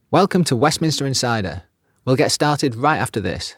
Welcome to Westminster Insider. We'll get started right after this.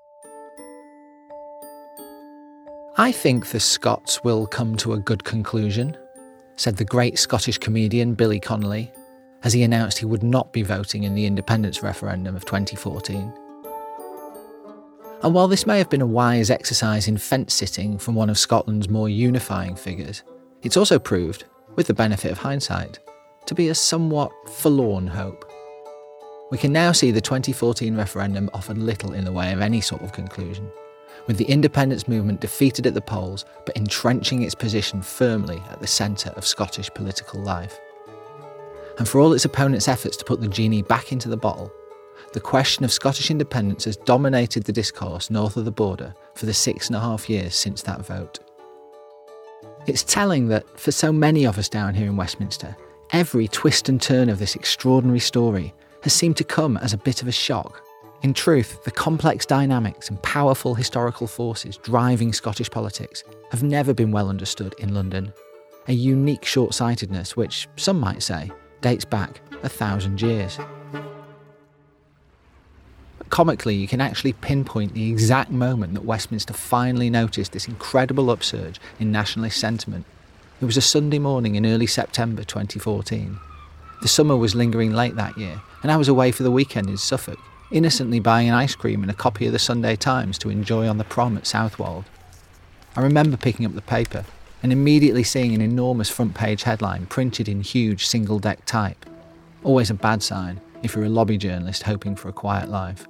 I think the Scots will come to a good conclusion, said the great Scottish comedian Billy Connolly, as he announced he would not be voting in the independence referendum of 2014. And while this may have been a wise exercise in fence-sitting from one of Scotland's more unifying figures, it's also proved, with the benefit of hindsight, to be a somewhat forlorn hope. We can now see the 2014 referendum offered little in the way of any sort of conclusion, with the independence movement defeated at the polls but entrenching its position firmly at the centre of Scottish political life. And for all its opponents' efforts to put the genie back into the bottle, the question of Scottish independence has dominated the discourse north of the border for the 6.5 years since that vote. It's telling that, for so many of us down here in Westminster, every twist and turn of this extraordinary story has seemed to come as a bit of a shock. In truth, the complex dynamics and powerful historical forces driving Scottish politics have never been well understood in London, a unique short-sightedness which, some might say, dates back 1,000 years. Comically, you can actually pinpoint the exact moment that Westminster finally noticed this incredible upsurge in nationalist sentiment. It was a Sunday morning in early September 2014. The summer was lingering late that year, and I was away for the weekend in Suffolk, innocently buying an ice cream and a copy of the Sunday Times to enjoy on the prom at Southwold. I remember picking up the paper and immediately seeing an enormous front-page headline printed in huge single-deck type. Always a bad sign if you're a lobby journalist hoping for a quiet life.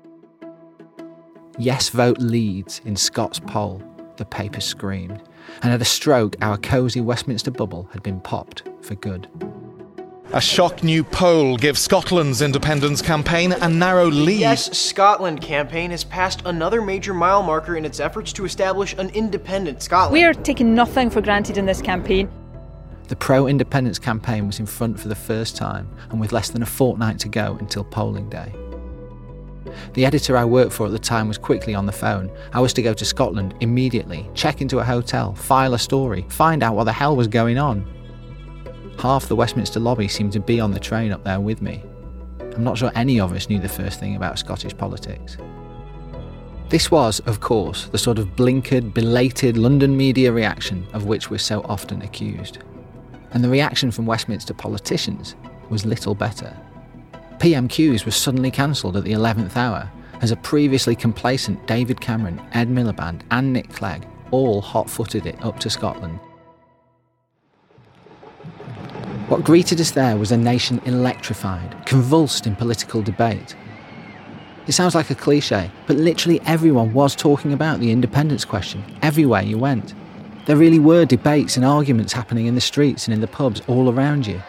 Yes vote leads in Scots poll, the paper screamed, and at a stroke our cosy Westminster bubble had been popped for good. A shock new poll gives Scotland's independence campaign a narrow lead. Yes Scotland campaign has passed another major mile marker in its efforts to establish an independent Scotland. We are taking nothing for granted in this campaign. The pro-independence campaign was in front for the first time, and with less than a fortnight to go until polling day. The editor I worked for at the time was quickly on the phone. I was to go to Scotland immediately, check into a hotel, file a story, find out what the hell was going on. Half the Westminster lobby seemed to be on the train up there with me. I'm not sure any of us knew the first thing about Scottish politics. This was, of course, the sort of blinkered, belated London media reaction of which we're so often accused. And the reaction from Westminster politicians was little better. PMQs was suddenly cancelled at the 11th hour, as a previously complacent David Cameron, Ed Miliband and Nick Clegg all hot-footed it up to Scotland. What greeted us there was a nation electrified, convulsed in political debate. It sounds like a cliché, but literally everyone was talking about the independence question everywhere you went. There really were debates and arguments happening in the streets and in the pubs all around you.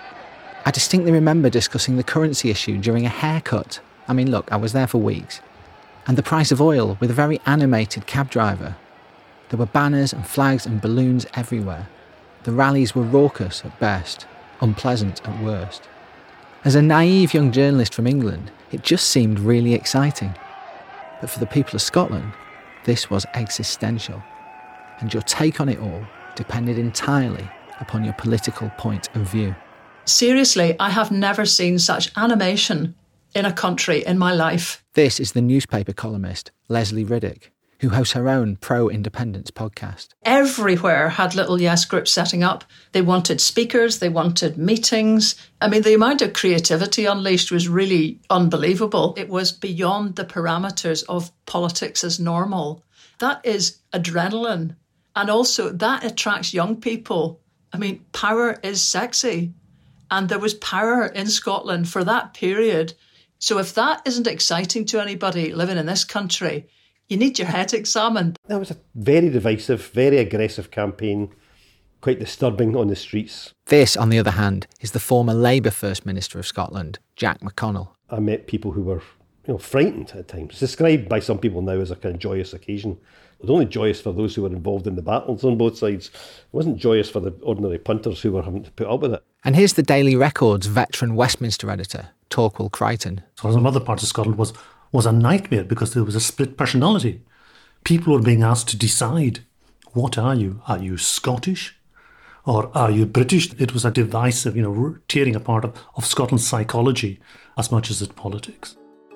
I distinctly remember discussing the currency issue during a haircut. I mean, look, I was there for weeks. And the price of oil with a very animated cab driver. There were banners and flags and balloons everywhere. The rallies were raucous at best, unpleasant at worst. As a naive young journalist from England, it just seemed really exciting. But for the people of Scotland, this was existential. And your take on it all depended entirely upon your political point of view. Seriously, I have never seen such animation in a country in my life. This is the newspaper columnist, Leslie Riddick, who hosts her own pro-independence podcast. Everywhere had little yes groups setting up. They wanted speakers, they wanted meetings. I mean, the amount of creativity unleashed was really unbelievable. It was beyond the parameters of politics as normal. That is adrenaline. And also that attracts young people. I mean, power is sexy. And there was power in Scotland for that period. So if that isn't exciting to anybody living in this country, you need your head examined. That was a very divisive, very aggressive campaign, quite disturbing on the streets. This, on the other hand, is the former Labour First Minister of Scotland, Jack McConnell. I met people who were, frightened at times. It's described by some people now as a kind of joyous occasion. It was only joyous for those who were involved in the battles on both sides. It wasn't joyous for the ordinary punters who were having to put up with it. And here's the Daily Record's veteran Westminster editor, Torquil Crichton. So some other parts of Scotland was a nightmare because there was a split personality. People were being asked to decide, what are you? Are you Scottish or are you British? It was a divisive, tearing apart of Scotland's psychology as much as its politics.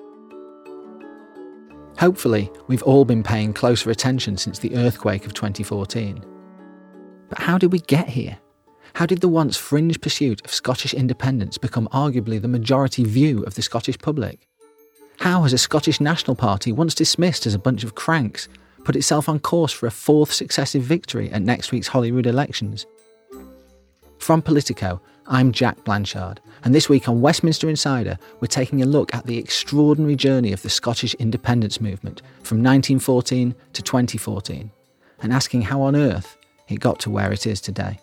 Hopefully, we've all been paying closer attention since the earthquake of 2014. But how did we get here? How did the once fringe pursuit of Scottish independence become arguably the majority view of the Scottish public? How has a Scottish National Party, once dismissed as a bunch of cranks, put itself on course for a fourth successive victory at next week's Holyrood elections? From Politico, I'm Jack Blanchard, and this week on Westminster Insider, we're taking a look at the extraordinary journey of the Scottish independence movement from 1914 to 2014, and asking how on earth it got to where it is today.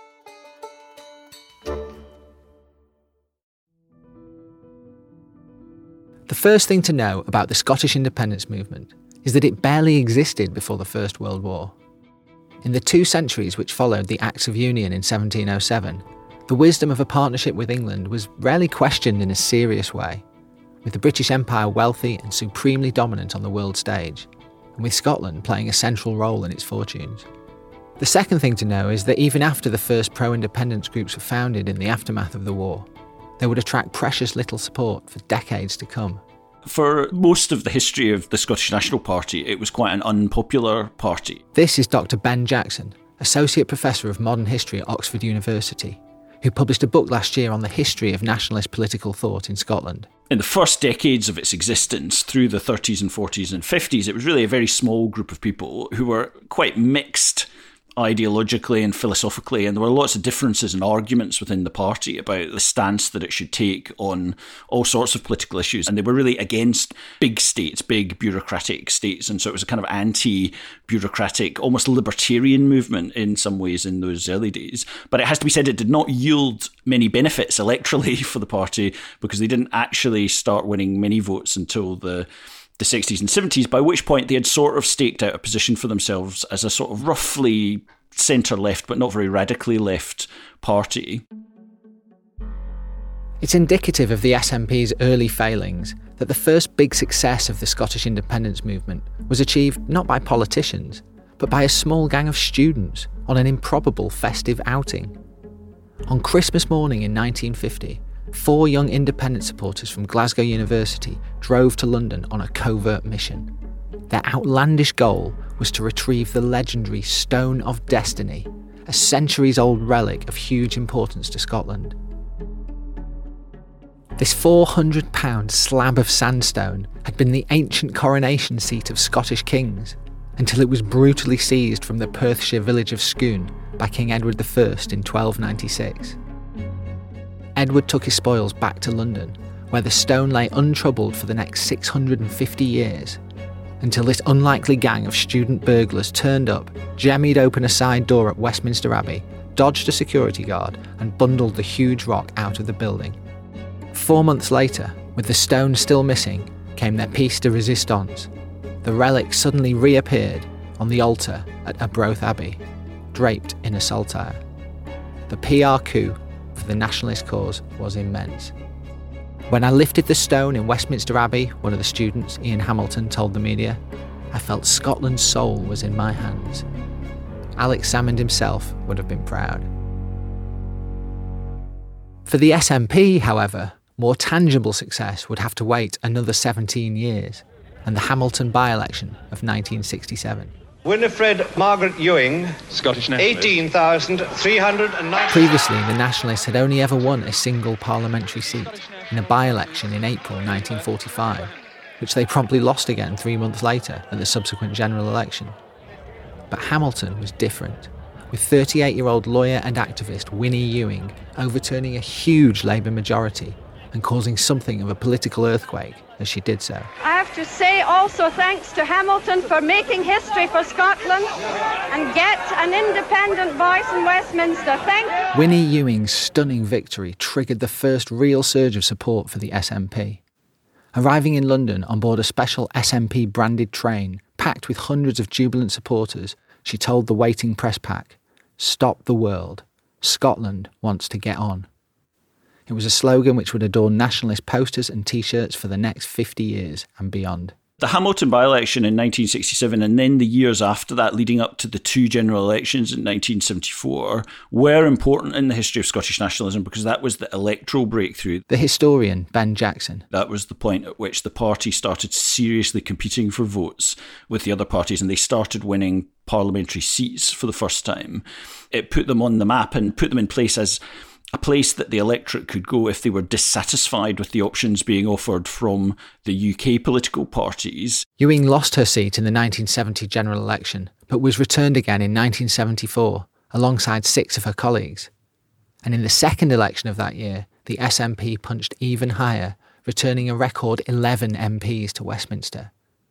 The first thing to know about the Scottish independence movement is that it barely existed before the First World War. In the 2 centuries which followed the Acts of Union in 1707, the wisdom of a partnership with England was rarely questioned in a serious way, with the British Empire wealthy and supremely dominant on the world stage, and with Scotland playing a central role in its fortunes. The second thing to know is that even after the first pro-independence groups were founded in the aftermath of the war, they would attract precious little support for decades to come. For most of the history of the Scottish National Party, it was quite an unpopular party. This is Dr. Ben Jackson, Associate Professor of Modern History at Oxford University, who published a book last year on the history of nationalist political thought in Scotland. In the first decades of its existence, through the 30s and 40s and 50s, it was really a very small group of people who were quite mixed ideologically and philosophically, and there were lots of differences and arguments within the party about the stance that it should take on all sorts of political issues, and they were really against big states, big bureaucratic states, and so it was a kind of anti-bureaucratic, almost libertarian movement in some ways in those early days. But it has to be said it did not yield many benefits electorally for the party, because they didn't actually start winning many votes until the 60s and 70s, by which point they had sort of staked out a position for themselves as a sort of roughly centre-left, but not very radically left party. It's indicative of the SNP's early failings that the first big success of the Scottish independence movement was achieved not by politicians, but by a small gang of students on an improbable festive outing. On Christmas morning in 1950, 4 young independent supporters from Glasgow University drove to London on a covert mission. Their outlandish goal was to retrieve the legendary Stone of Destiny, a centuries-old relic of huge importance to Scotland. This 400-pound slab of sandstone had been the ancient coronation seat of Scottish kings, until it was brutally seized from the Perthshire village of Scone by King Edward I in 1296. Edward took his spoils back to London, where the stone lay untroubled for the next 650 years, until this unlikely gang of student burglars turned up, jemmied open a side door at Westminster Abbey, dodged a security guard, and bundled the huge rock out of the building. 4 months later, with the stone still missing, came their piece de resistance. The relic suddenly reappeared on the altar at Arbroath Abbey, draped in a saltire. The PR coup for the nationalist cause was immense. When I lifted the stone in Westminster Abbey, one of the students, Ian Hamilton, told the media, I felt Scotland's soul was in my hands. Alex Salmond himself would have been proud. For the SNP, however, more tangible success would have to wait another 17 years, and the Hamilton by-election of 1967. Winifred Margaret Ewing, Scottish nationalist, 18,309. Previously, the Nationalists had only ever won a single parliamentary seat in a by-election in April 1945, which they promptly lost again 3 months later at the subsequent general election. But Hamilton was different, with 38-year-old lawyer and activist Winnie Ewing overturning a huge Labour majority and causing something of a political earthquake as she did so. I have to say also thanks to Hamilton for making history for Scotland and get an independent voice in Westminster. Thank you. Winnie Ewing's stunning victory triggered the first real surge of support for the SNP. Arriving in London on board a special SNP-branded train packed with hundreds of jubilant supporters, she told the waiting press pack, "Stop the world. Scotland wants to get on." It was a slogan which would adorn nationalist posters and T-shirts for the next 50 years and beyond. The Hamilton by-election in 1967 and then the years after that leading up to the two general elections in 1974 were important in the history of Scottish nationalism because that was the electoral breakthrough. The historian Ben Jackson. That was the point at which the party started seriously competing for votes with the other parties and they started winning parliamentary seats for the first time. It put them on the map and put them in place as a place that the electorate could go if they were dissatisfied with the options being offered from the UK political parties. Ewing lost her seat in the 1970 general election, but was returned again in 1974, alongside 6 of her colleagues. And in the second election of that year, the SNP punched even higher, returning a record 11 MPs to Westminster.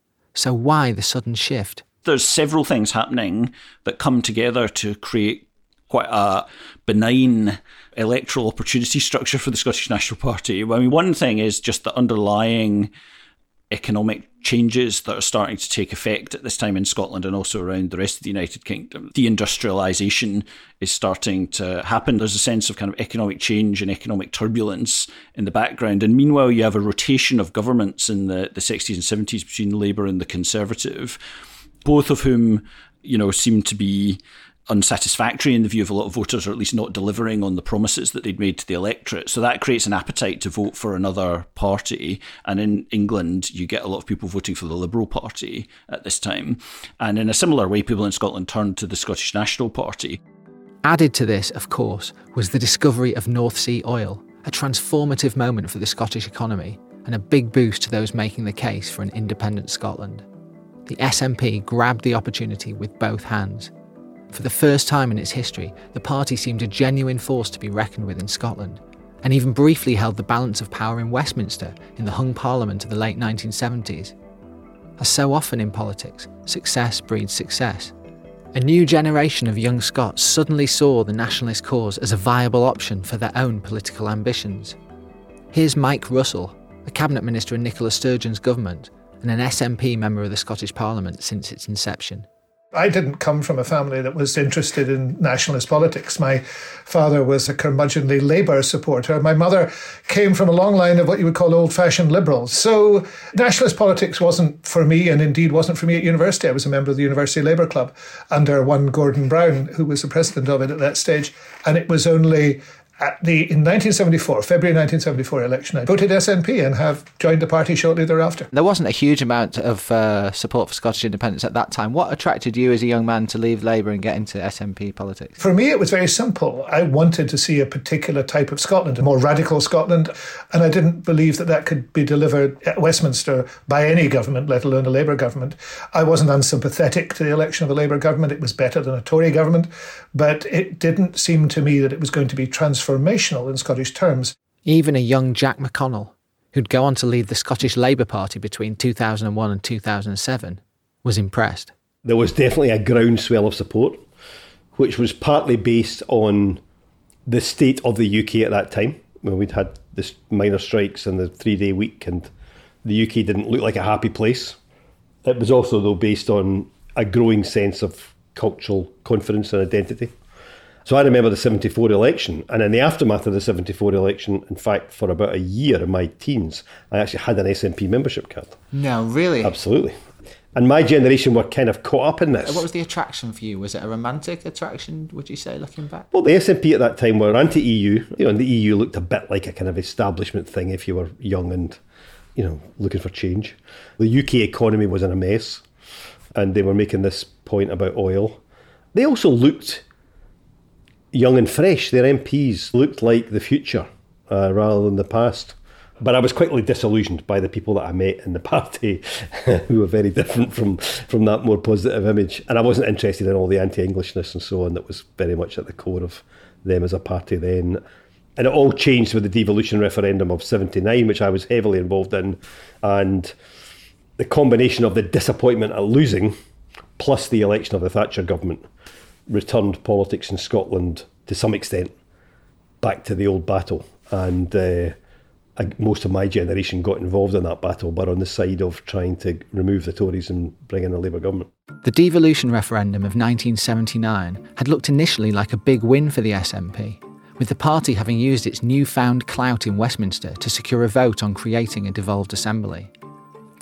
So why the sudden shift? There's several things happening that come together to create quite a benign electoral opportunity structure for the Scottish National Party. I mean, one thing is just the underlying economic changes that are starting to take effect at this time in Scotland and also around the rest of the United Kingdom. Deindustrialisation is starting to happen. There's a sense of kind of economic change and economic turbulence in the background. And meanwhile, you have a rotation of governments in the 60s and 70s between Labour and the Conservative, both of whom, seem to be unsatisfactory in the view of a lot of voters, or at least not delivering on the promises that they'd made to the electorate. So that creates an appetite to vote for another party. And in England, you get a lot of people voting for the Liberal Party at this time. And in a similar way, people in Scotland turned to the Scottish National Party. Added to this, of course, was the discovery of North Sea oil, a transformative moment for the Scottish economy and a big boost to those making the case for an independent Scotland. The SNP grabbed the opportunity with both hands. For the first time in its history, the party seemed a genuine force to be reckoned with in Scotland, and even briefly held the balance of power in Westminster in the hung parliament of the late 1970s. As so often in politics, success breeds success. A new generation of young Scots suddenly saw the nationalist cause as a viable option for their own political ambitions. Here's Mike Russell, a cabinet minister in Nicola Sturgeon's government and an SNP member of the Scottish Parliament since its inception. I didn't come from a family that was interested in nationalist politics. My father was a curmudgeonly Labour supporter. My mother came from a long line of what you would call old-fashioned liberals. So nationalist politics wasn't for me, and indeed wasn't for me at university. I was a member of the University Labour Club under one Gordon Brown, who was the president of it at that stage. And it was only in 1974, February 1974 election, I voted SNP and have joined the party shortly thereafter. There wasn't a huge amount of support for Scottish independence at that time. What attracted you as a young man to leave Labour and get into SNP politics? For me, it was very simple. I wanted to see a particular type of Scotland, a more radical Scotland, and I didn't believe that could be delivered at Westminster by any government, let alone a Labour government. I wasn't unsympathetic to the election of a Labour government. It was better than a Tory government, but it didn't seem to me that it was going to be transformational in Scottish terms. Even a young Jack McConnell, who'd go on to lead the Scottish Labour Party between 2001 and 2007, was impressed. There was definitely a groundswell of support, which was partly based on the state of the UK at that time, when we'd had this minor strikes and the 3-day week, and the UK didn't look like a happy place. It was also, though, based on a growing sense of cultural confidence and identity. So I remember the 74 election, and in the aftermath of the 74 election, in fact, for about a year in my teens, I actually had an SNP membership card. No, really? Absolutely. And my generation were kind of caught up in this. What was the attraction for you? Was it a romantic attraction, would you say, looking back? Well, the SNP at that time were anti-EU, and the EU looked a bit like a kind of establishment thing if you were young and, looking for change. The UK economy was in a mess, and they were making this point about oil. They also looked young and fresh. Their MPs looked like the future rather than the past. But I was quickly disillusioned by the people that I met in the party who were very different from that more positive image. And I wasn't interested in all the anti-Englishness and so on that was very much at the core of them as a party then. And it all changed with the devolution referendum of 79, which I was heavily involved in. And the combination of the disappointment at losing plus the election of the Thatcher government returned politics in Scotland to some extent back to the old battle, and most of my generation got involved in that battle, but on the side of trying to remove the Tories and bring in a Labour government. The devolution referendum of 1979 had looked initially like a big win for the SNP, with the party having used its newfound clout in Westminster to secure a vote on creating a devolved assembly.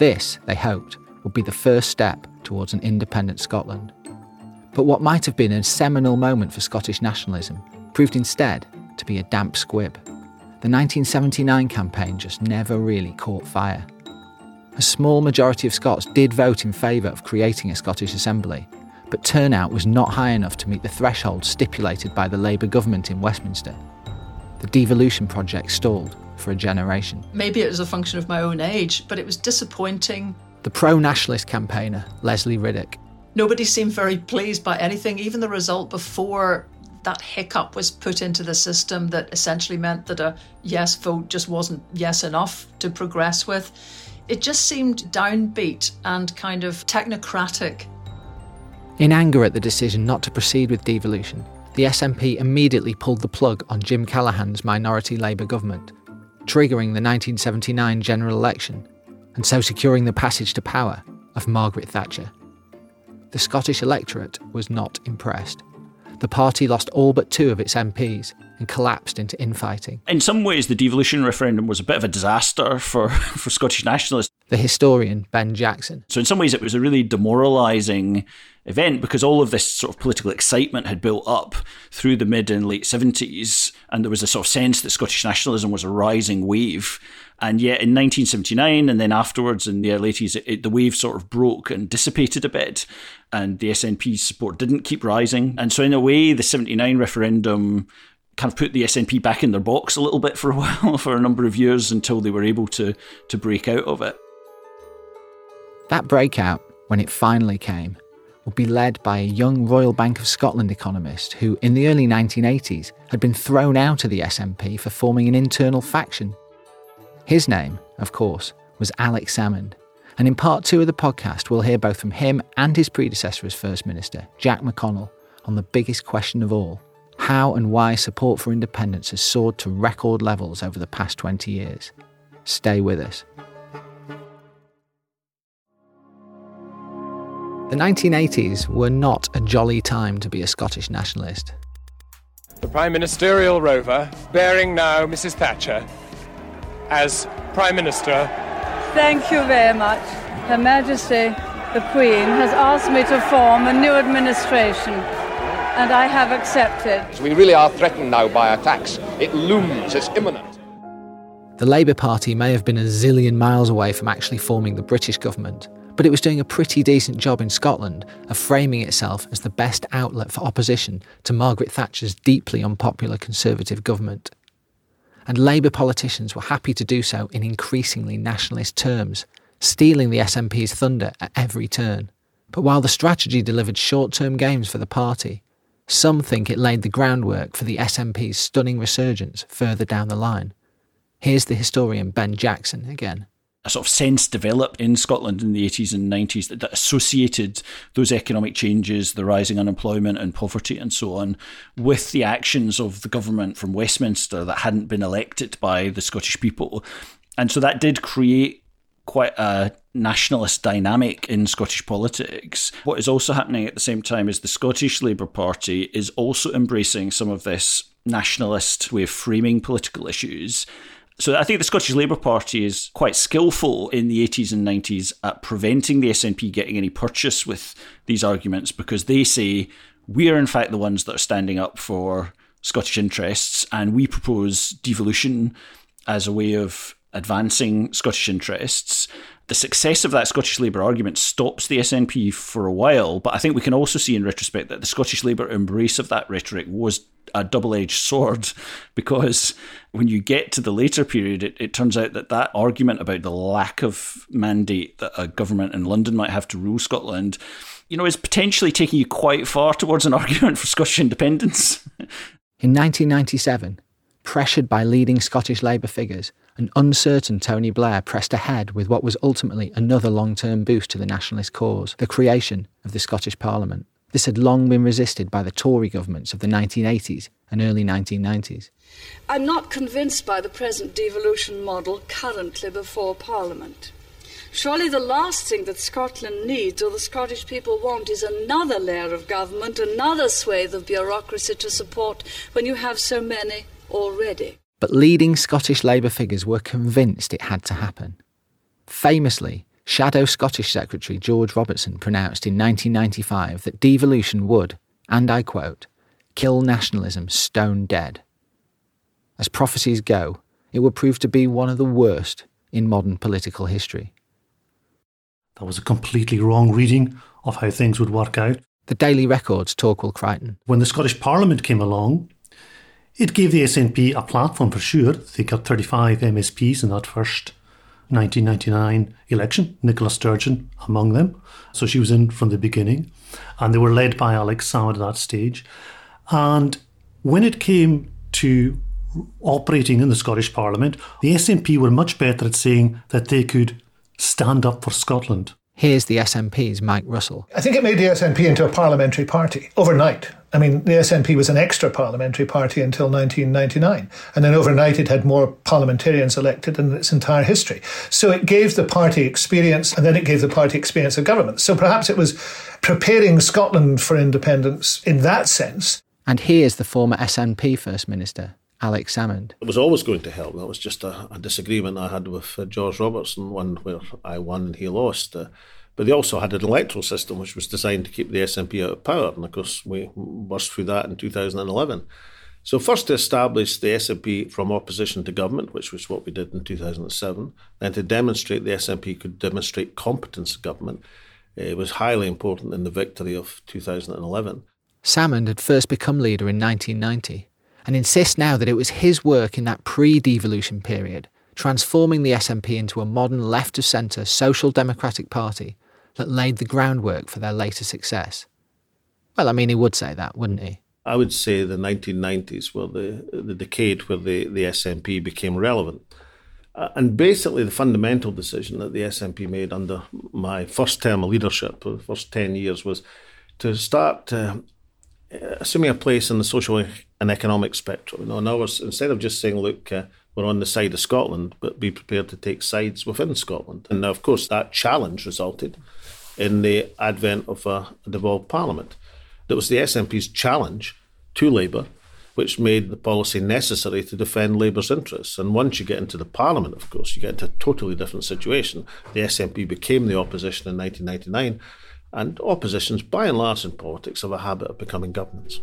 This, they hoped, would be the first step towards an independent Scotland. But what might have been a seminal moment for Scottish nationalism proved instead to be a damp squib. The 1979 campaign just never really caught fire. A small majority of Scots did vote in favour of creating a Scottish Assembly, but turnout was not high enough to meet the threshold stipulated by the Labour government in Westminster. The devolution project stalled for a generation. Maybe it was a function of my own age, but it was disappointing. The pro-nationalist campaigner, Leslie Riddick. Nobody seemed very pleased by anything, even the result before that hiccup was put into the system that essentially meant that a yes vote just wasn't yes enough to progress with. It just seemed downbeat and kind of technocratic. In anger at the decision not to proceed with devolution, the SNP immediately pulled the plug on Jim Callaghan's minority Labour government, triggering the 1979 general election, and so securing the passage to power of Margaret Thatcher. The Scottish electorate was not impressed. The party lost all but 2 of its MPs and collapsed into infighting. In some ways, the devolution referendum was a bit of a disaster for Scottish nationalists. The historian Ben Jackson. So in some ways, it was a really demoralising event because all of this sort of political excitement had built up through the mid and late 70s, and there was a sort of sense that Scottish nationalism was a rising wave. And yet in 1979 and then afterwards in the early 80s, the wave sort of broke and dissipated a bit, and the SNP's support didn't keep rising. And so in a way, the 79 referendum kind of put the SNP back in their box a little bit for a while, for a number of years, until they were able to break out of it. That breakout, when it finally came, would be led by a young Royal Bank of Scotland economist who, in the early 1980s, had been thrown out of the SNP for forming an internal faction. His name, of course, was Alex Salmond, and in part 2 of the podcast we'll hear both from him and his predecessor as First Minister, Jack McConnell, on the biggest question of all: how and why support for independence has soared to record levels over the past 20 years. Stay with us. The 1980s were not a jolly time to be a Scottish nationalist. The Prime Ministerial rover, bearing now Mrs. Thatcher as Prime Minister. Thank you very much. Her Majesty, the Queen, has asked me to form a new administration, and I have accepted. So we really are threatened now by attacks. It looms, it's imminent. The Labour Party may have been a zillion miles away from actually forming the British government, but it was doing a pretty decent job in Scotland of framing itself as the best outlet for opposition to Margaret Thatcher's deeply unpopular Conservative government. And Labour politicians were happy to do so in increasingly nationalist terms, stealing the SNP's thunder at every turn. But while the strategy delivered short-term gains for the party, some think it laid the groundwork for the SNP's stunning resurgence further down the line. Here's the historian Ben Jackson again. A sort of sense developed in Scotland in the 80s and 90s that associated those economic changes, the rising unemployment and poverty and so on, with the actions of the government from Westminster that hadn't been elected by the Scottish people. And so that did create quite a nationalist dynamic in Scottish politics. What is also happening at the same time is the Scottish Labour Party is also embracing some of this nationalist way of framing political issues. So I think the Scottish Labour Party is quite skillful in the 80s and 90s at preventing the SNP getting any purchase with these arguments, because they say we are in fact the ones that are standing up for Scottish interests, and we propose devolution as a way of advancing Scottish interests. The success of that Scottish Labour argument stops the SNP for a while, but I think we can also see in retrospect that the Scottish Labour embrace of that rhetoric was a double-edged sword, because when you get to the later period, it turns out that that argument about the lack of mandate that a government in London might have to rule Scotland, is potentially taking you quite far towards an argument for Scottish independence. In 1997, pressured by leading Scottish Labour figures, an uncertain Tony Blair pressed ahead with what was ultimately another long-term boost to the nationalist cause, the creation of the Scottish Parliament. This had long been resisted by the Tory governments of the 1980s and early 1990s. I'm not convinced by the present devolution model currently before Parliament. Surely the last thing that Scotland needs or the Scottish people want is another layer of government, another swathe of bureaucracy to support when you have so many already. But leading Scottish Labour figures were convinced it had to happen. Famously, Shadow Scottish Secretary George Robertson pronounced in 1995 that devolution would, and I quote, kill nationalism stone dead. As prophecies go, it would prove to be one of the worst in modern political history. That was a completely wrong reading of how things would work out. The Daily Record's Torquil Crichton. When the Scottish Parliament came along, it gave the SNP a platform for sure. They got 35 MSPs in that first 1999 election, Nicola Sturgeon among them. So she was in from the beginning. And they were led by Alex Salmond at that stage. And when it came to operating in the Scottish Parliament, the SNP were much better at saying that they could stand up for Scotland. Here's the SNP's Mike Russell. I think it made the SNP into a parliamentary party overnight. I mean, the SNP was an extra parliamentary party until 1999. And then overnight it had more parliamentarians elected in its entire history. So it gave the party experience, and then it gave the party experience of government. So perhaps it was preparing Scotland for independence in that sense. And here's the former SNP First Minister, Alex Salmond. It was always going to help. That was just a disagreement I had with George Robertson, one where I won and he lost. But they also had an electoral system which was designed to keep the SNP out of power. And of course, we burst through that in 2011. So first to establish the SNP from opposition to government, which was what we did in 2007, then to demonstrate the SNP could demonstrate competence of government. It was highly important in the victory of 2011. Salmond had first become leader in 1990 and insists now that it was his work in that pre-devolution period, transforming the SNP into a modern left-of-centre social democratic party, that laid the groundwork for their later success. Well, I mean, he would say that, wouldn't he? I would say the 1990s were the decade where the SNP became relevant. And basically the fundamental decision that the SNP made under my first term of leadership, for the first 10 years, was to start assuming a place in the social and economic spectrum. In other words, instead of just saying, look, we're on the side of Scotland, but be prepared to take sides within Scotland. And now, of course, that challenge resulted in the advent of a devolved parliament. That was the SNP's challenge to Labour, which made the policy necessary to defend Labour's interests. And once you get into the parliament, of course, you get into a totally different situation. The SNP became the opposition in 1999, and oppositions, by and large in politics, have a habit of becoming governments.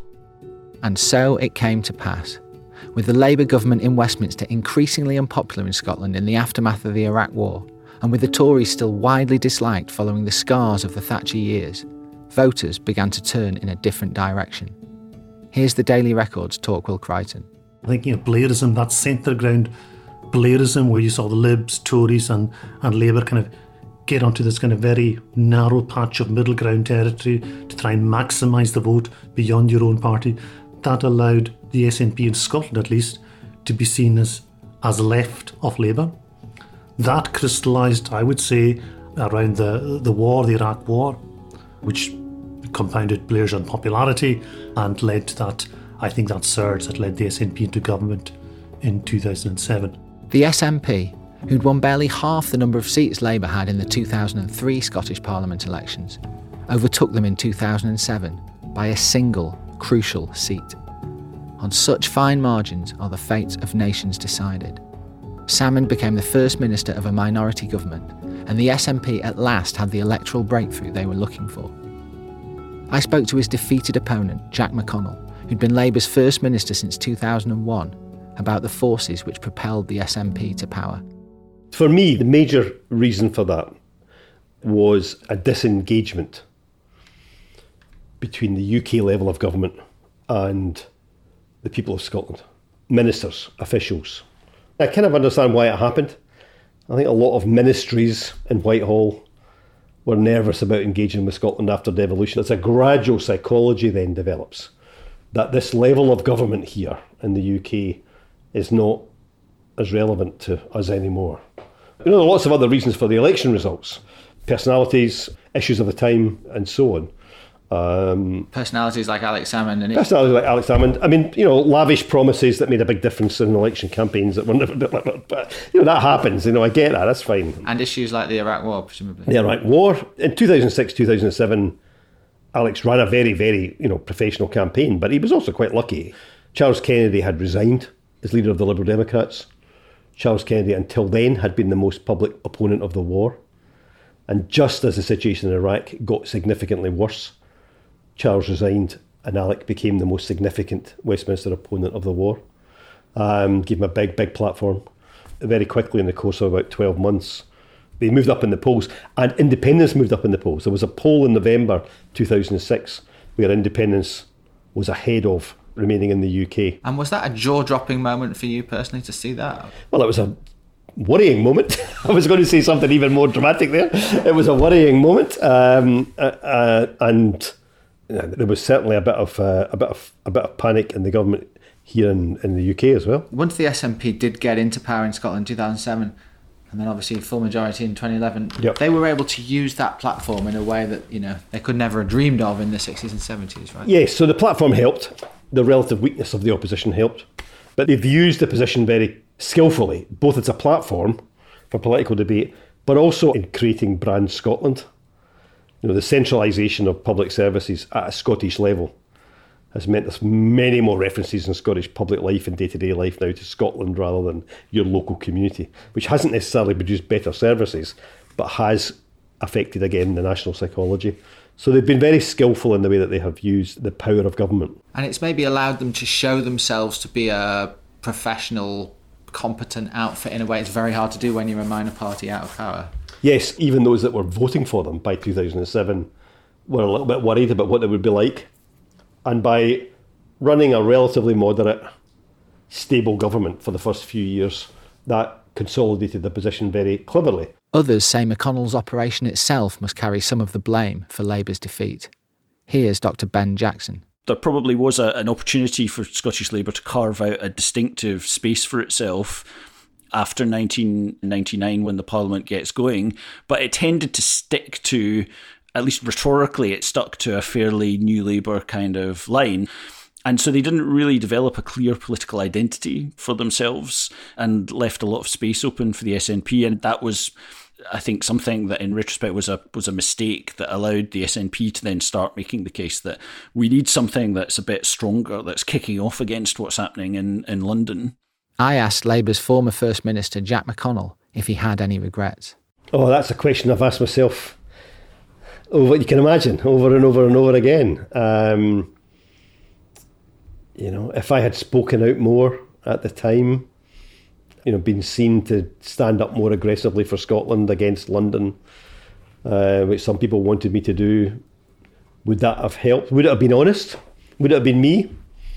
And so it came to pass. With the Labour government in Westminster increasingly unpopular in Scotland in the aftermath of the Iraq War, and with the Tories still widely disliked following the scars of the Thatcher years, voters began to turn in a different direction. Here's the Daily Record's Torquil Crichton. I think, Blairism, that centre ground Blairism, where you saw the Libs, Tories and Labour kind of get onto this kind of very narrow patch of middle ground territory to try and maximise the vote beyond your own party, that allowed the SNP in Scotland, at least, to be seen as left of Labour. That crystallised, I would say, around the war, the Iraq War, which compounded Blair's unpopularity and led to that, I think, that surge that led the SNP into government in 2007. The SNP, who'd won barely half the number of seats Labour had in the 2003 Scottish Parliament elections, overtook them in 2007 by a single crucial seat. On such fine margins are the fates of nations decided. Salmond became the first minister of a minority government, and the SNP at last had the electoral breakthrough they were looking for. I spoke to his defeated opponent, Jack McConnell, who'd been Labour's first minister since 2001, about the forces which propelled the SNP to power. For me, the major reason for that was a disengagement between the UK level of government and the people of Scotland. Ministers, officials. I kind of understand why it happened. I think a lot of ministries in Whitehall were nervous about engaging with Scotland after devolution. It's a gradual psychology then develops that this level of government here in the UK is not as relevant to us anymore. There are lots of other reasons for the election results. Personalities, issues of the time, and so on. Personalities like Alex Salmond. I mean, lavish promises that made a big difference in election campaigns that were never delivered. But, that happens. I get that. That's fine. And issues like the Iraq War, presumably. The Iraq War. In 2006, 2007, Alex ran a very, very, professional campaign, but he was also quite lucky. Charles Kennedy had resigned as leader of the Liberal Democrats. Charles Kennedy, until then, had been the most public opponent of the war. And just as the situation in Iraq got significantly worse, Charles resigned and Alec became the most significant Westminster opponent of the war. Gave him a big platform. Very quickly, in the course of about 12 months, they moved up in the polls, and independence moved up in the polls. There was a poll in November 2006 where independence was ahead of remaining in the UK. And was that a jaw-dropping moment for you personally to see that? Well, it was a worrying moment. I was going to say something even more dramatic there. It was a worrying moment, and there was certainly a bit of panic in the government here in the UK as well. Once the SNP did get into power in Scotland in 2007, and then obviously full majority in 2011, they were able to use that platform in a way that they could never have dreamed of in the 60s and 70s, right? Yes, so the platform helped. The relative weakness of the opposition helped. But they've used the position very skillfully, both as a platform for political debate, but also in creating Brand Scotland. The centralisation of public services at a Scottish level has meant there's many more references in Scottish public life and day-to-day life now to Scotland rather than your local community, which hasn't necessarily produced better services, but has affected, again, the national psychology. So they've been very skillful in the way that they have used the power of government. And it's maybe allowed them to show themselves to be a professional, competent outfit in a way it's very hard to do when you're a minor party out of power. Yes, even those that were voting for them by 2007 were a little bit worried about what they would be like. And by running a relatively moderate, stable government for the first few years, that consolidated the position very cleverly. Others say McConnell's operation itself must carry some of the blame for Labour's defeat. Here's Dr Ben Jackson. There probably was an opportunity for Scottish Labour to carve out a distinctive space for itself after 1999 when the Parliament gets going, but it tended to stick to, at least rhetorically, it stuck to a fairly New Labour kind of line. And so they didn't really develop a clear political identity for themselves and left a lot of space open for the SNP. And that was, I think, something that in retrospect was a mistake that allowed the SNP to then start making the case that we need something that's a bit stronger, that's kicking off against what's happening in London. I asked Labour's former First Minister Jack McConnell if he had any regrets. Oh, that's a question I've asked myself over, you can imagine, over and over and over again. If I had spoken out more at the time, been seen to stand up more aggressively for Scotland against London, which some people wanted me to do, would that have helped? Would it have been honest? Would it have been me?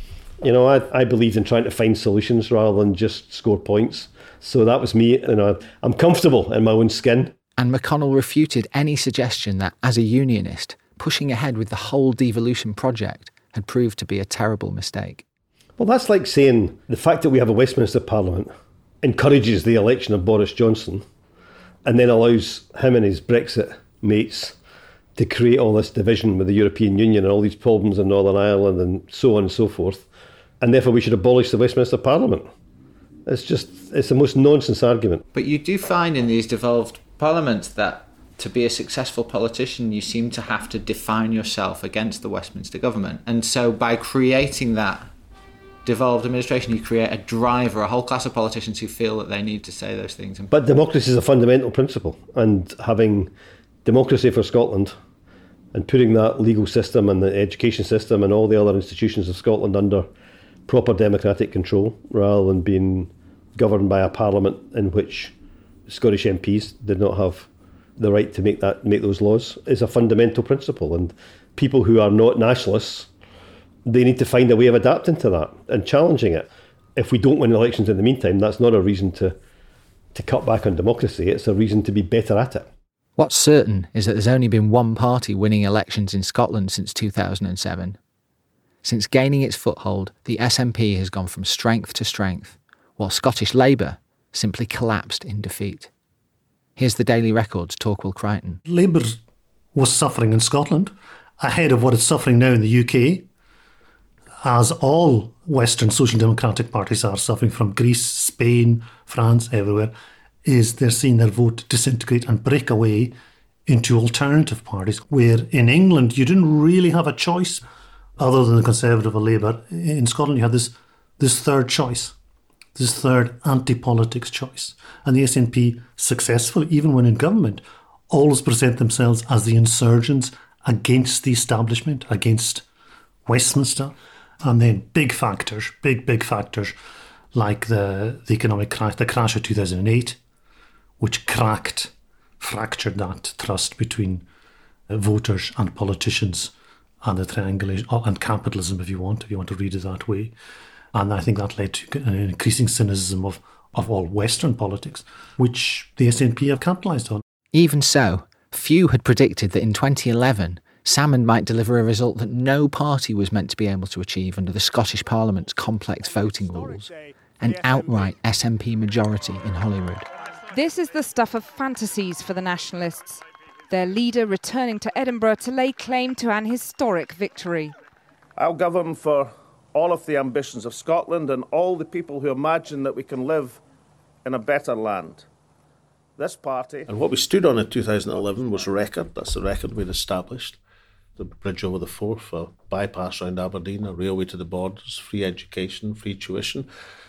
I believed in trying to find solutions rather than just score points. So that was me, I'm comfortable in my own skin. And McConnell refuted any suggestion that, as a unionist, pushing ahead with the whole devolution project had proved to be a terrible mistake. Well, that's like saying the fact that we have a Westminster Parliament encourages the election of Boris Johnson and then allows him and his Brexit mates to create all this division with the European Union and all these problems in Northern Ireland and so on and so forth, and therefore we should abolish the Westminster Parliament. It's the most nonsense argument. But you do find in these devolved parliaments that to be a successful politician, you seem to have to define yourself against the Westminster government. And so by creating that devolved administration, you create a driver, a whole class of politicians who feel that they need to say those things. But democracy is a fundamental principle, and having democracy for Scotland and putting that legal system and the education system and all the other institutions of Scotland under proper democratic control rather than being governed by a parliament in which Scottish MPs did not have the right to make those laws is a fundamental principle. And people who are not nationalists, they need to find a way of adapting to that and challenging it. If we don't win elections in the meantime, that's not a reason to cut back on democracy. It's a reason to be better at it. What's certain is that there's only been one party winning elections in Scotland since 2007. Since gaining its foothold, the SNP has gone from strength to strength, while Scottish Labour simply collapsed in defeat. Here's the Daily Record's Torquil Crichton. Labour was suffering in Scotland ahead of what it's suffering now in the UK, as all Western social democratic parties are suffering from Greece, Spain, France, everywhere, is they're seeing their vote disintegrate and break away into alternative parties, where in England you didn't really have a choice other than the Conservative or Labour. In Scotland you had this third choice, this third anti-politics choice. And the SNP successfully, even when in government, always present themselves as the insurgents against the establishment, against Westminster. And then big factors like the economic crash, the crash of 2008, which fractured that trust between voters and politicians, and the triangulation, and capitalism, if you want to read it that way. And I think that led to an increasing cynicism of all Western politics, which the SNP have capitalised on. Even so, few had predicted that in 2011, Salmond might deliver a result that no party was meant to be able to achieve under the Scottish Parliament's complex voting rules, an outright SNP majority in Holyrood. This is the stuff of fantasies for the Nationalists, their leader returning to Edinburgh to lay claim to an historic victory. I'll govern for all of the ambitions of Scotland and all the people who imagine that we can live in a better land. This party... And what we stood on in 2011 was a record. That's the record we'd established. The bridge over the Forth, a bypass around Aberdeen, a railway to the borders, free education, free tuition.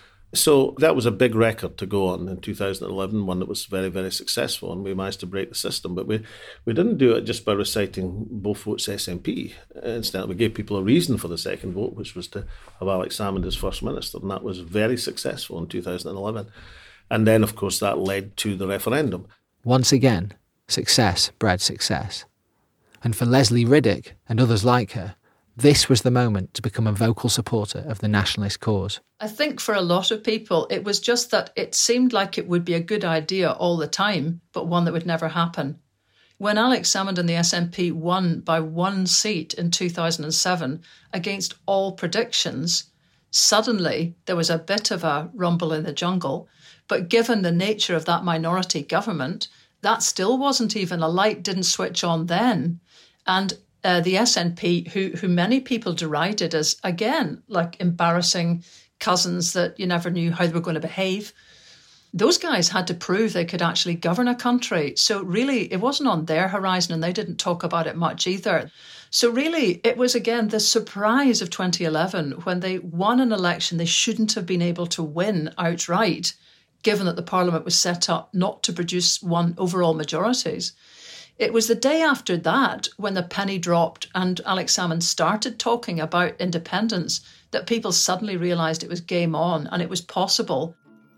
So that was a big record to go on in 2011, one that was very, very successful, and we managed to break the system. But we didn't do it just by reciting both votes SNP. Instead, we gave people a reason for the second vote, which was to have Alex Salmond as First Minister, and that was very successful in 2011. And then, of course, that led to the referendum. Once again, success bred success. And for Leslie Riddick and others like her, this was the moment to become a vocal supporter of the nationalist cause. I think for a lot of people, it was just that it seemed like it would be a good idea all the time, but one that would never happen. When Alex Salmond and the SNP won by 1 seat in 2007 against all predictions, suddenly there was a bit of a rumble in the jungle. But given the nature of that minority government, that still wasn't even a light, didn't switch on then. And the SNP, who many people derided as, again, like embarrassing cousins that you never knew how they were going to behave, those guys had to prove they could actually govern a country. So really, it wasn't on their horizon, and they didn't talk about it much either. So really, it was, again, the surprise of 2011 when they won an election they shouldn't have been able to win outright, given that the Parliament was set up not to produce one overall majorities. It was the day after that, when the penny dropped and Alex Salmond started talking about independence, that people suddenly realised it was game on and it was possible.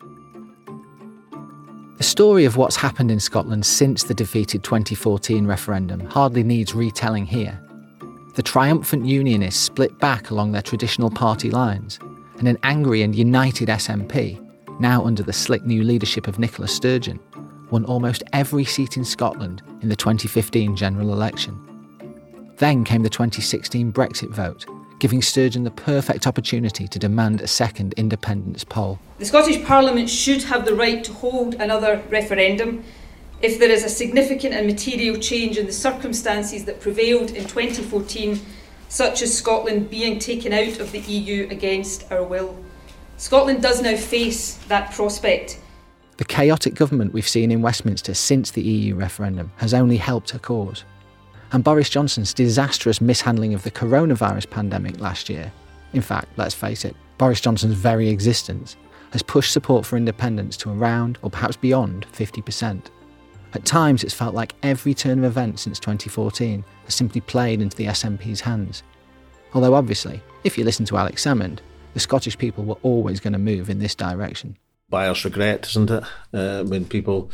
The story of what's happened in Scotland since the defeated 2014 referendum hardly needs retelling here. The triumphant Unionists split back along their traditional party lines, and an angry and united SNP, now under the slick new leadership of Nicola Sturgeon, won almost every seat in Scotland in the 2015 general election. Then came the 2016 Brexit vote, giving Sturgeon the perfect opportunity to demand a second independence poll. The Scottish Parliament should have the right to hold another referendum if there is a significant and material change in the circumstances that prevailed in 2014, such as Scotland being taken out of the EU against our will. Scotland does now face that prospect. The chaotic government we've seen in Westminster since the EU referendum has only helped her cause. And Boris Johnson's disastrous mishandling of the coronavirus pandemic last year, in fact, let's face it, Boris Johnson's very existence, has pushed support for independence to around, or perhaps beyond, 50%. At times it's felt like every turn of events since 2014 has simply played into the SNP's hands. Although obviously, if you listen to Alex Salmond, the Scottish people were always going to move in this direction. Buyer's regret, isn't it? When people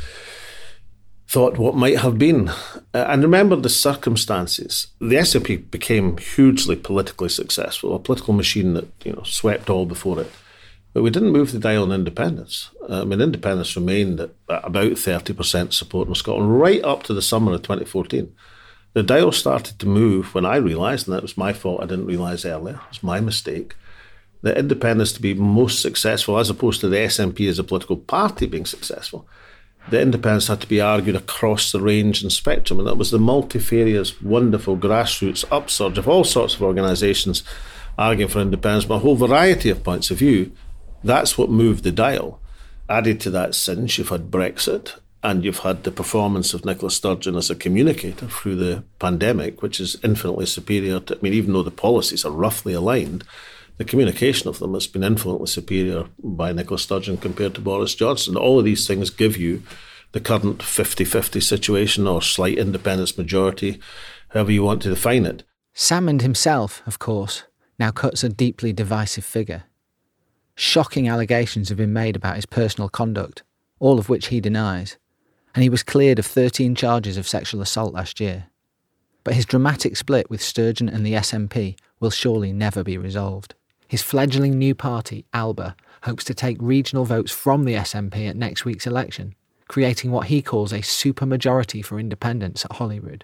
thought what might have been. And remember the circumstances. The SNP became hugely politically successful, a political machine that swept all before it. But we didn't move the dial on independence. Independence remained at about 30% support in Scotland right up to the summer of 2014. The dial started to move when I realised, and that was my fault, I didn't realise earlier, it was my mistake, that independence to be most successful, as opposed to the SNP as a political party being successful, the independence had to be argued across the range and spectrum, and that was the multifarious, wonderful grassroots upsurge of all sorts of organisations arguing for independence, but a whole variety of points of view. That's what moved the dial. Added to that, since you've had Brexit, and you've had the performance of Nicola Sturgeon as a communicator through the pandemic, which is infinitely superior to, even though the policies are roughly aligned, the communication of them has been infinitely superior by Nicola Sturgeon compared to Boris Johnson. All of these things give you the current 50-50 situation or slight independence majority, however you want to define it. Salmond himself, of course, now cuts a deeply divisive figure. Shocking allegations have been made about his personal conduct, all of which he denies, and he was cleared of 13 charges of sexual assault last year. But his dramatic split with Sturgeon and the SNP will surely never be resolved. His fledgling new party, ALBA, hopes to take regional votes from the SNP at next week's election, creating what he calls a supermajority for independence at Holyrood.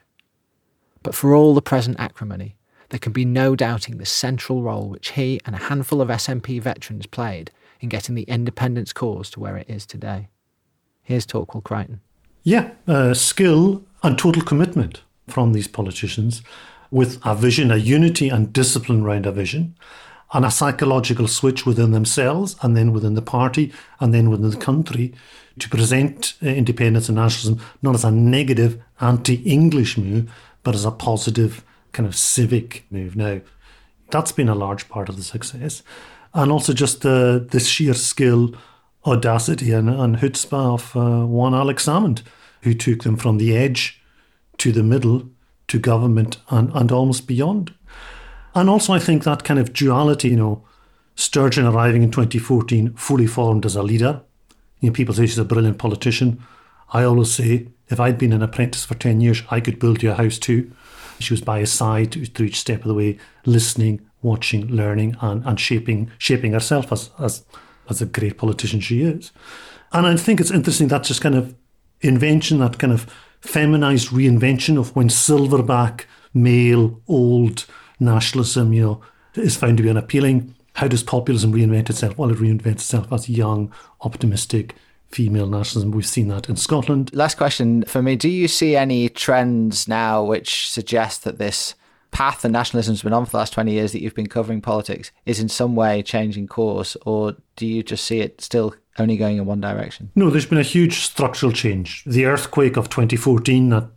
But for all the present acrimony, there can be no doubting the central role which he and a handful of SNP veterans played in getting the independence cause to where it is today. Here's Torquil Crichton. Yeah, skill and total commitment from these politicians with a vision, a unity and discipline around a vision, and a psychological switch within themselves and then within the party and then within the country to present independence and nationalism not as a negative anti-English move, but as a positive kind of civic move. Now, that's been a large part of the success. And also just the sheer skill, audacity and chutzpah of one Alex Salmond, who took them from the edge to the middle to government and almost beyond. And also I think that kind of duality, Sturgeon arriving in 2014 fully formed as a leader. People say she's a brilliant politician. I always say, if I'd been an apprentice for 10 years, I could build you a house too. She was by his side through each step of the way, listening, watching, learning and shaping herself as a great politician she is. And I think it's interesting that just kind of invention, that kind of feminized reinvention of when silverback, male, old nationalism, is found to be unappealing. How does populism reinvent itself? Well, it reinvents itself as young, optimistic, female nationalism. We've seen that in Scotland. Last question for me. Do you see any trends now which suggest that this path that nationalism's been on for the last 20 years that you've been covering politics is in some way changing course, or do you just see it still only going in one direction? No, there's been a huge structural change. The earthquake of 2014, that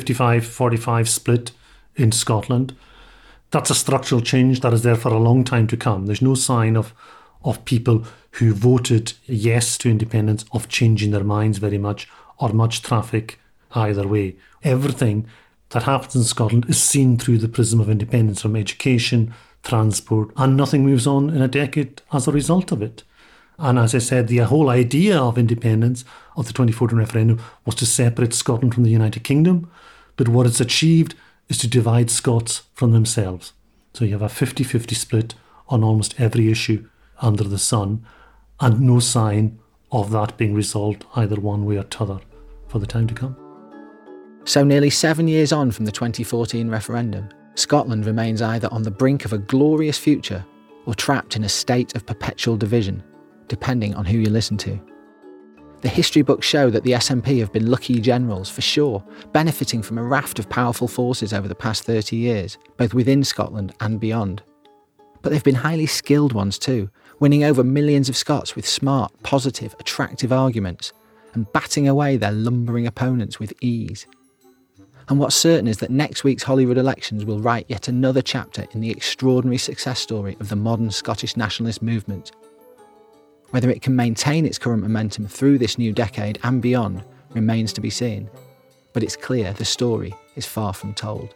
55-45 split in Scotland, that's a structural change that is there for a long time to come. There's no sign of people who voted yes to independence of changing their minds very much, or much traffic either way. Everything that happens in Scotland is seen through the prism of independence, from education, transport, and nothing moves on in a decade as a result of it. And as I said, the whole idea of independence of the 2014 referendum was to separate Scotland from the United Kingdom, but what it's achieved is to divide Scots from themselves. So you have a 50-50 split on almost every issue under the sun, and no sign of that being resolved either one way or t'other for the time to come. So nearly 7 years on from the 2014 referendum, Scotland remains either on the brink of a glorious future or trapped in a state of perpetual division, depending on who you listen to. The history books show that the SNP have been lucky generals, for sure, benefiting from a raft of powerful forces over the past 30 years, both within Scotland and beyond. But they've been highly skilled ones too, winning over millions of Scots with smart, positive, attractive arguments, and batting away their lumbering opponents with ease. And what's certain is that next week's Holyrood elections will write yet another chapter in the extraordinary success story of the modern Scottish nationalist movement. Whether it can maintain its current momentum through this new decade and beyond remains to be seen, but it's clear the story is far from told.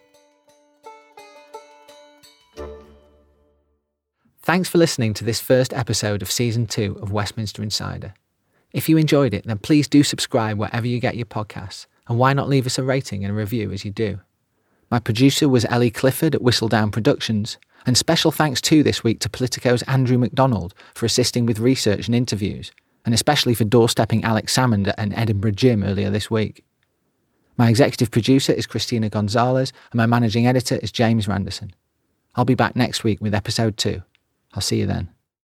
Thanks for listening to this first episode of Season 2 of Westminster Insider. If you enjoyed it, then please do subscribe wherever you get your podcasts, and why not leave us a rating and a review as you do. My producer was Ellie Clifford at Whistledown Productions, and special thanks too this week to Politico's Andrew MacDonald for assisting with research and interviews, and especially for doorstepping Alex Salmond at an Edinburgh gym earlier this week. My executive producer is Christina Gonzalez, and my managing editor is James Randerson. I'll be back next week with episode 2. I'll see you then.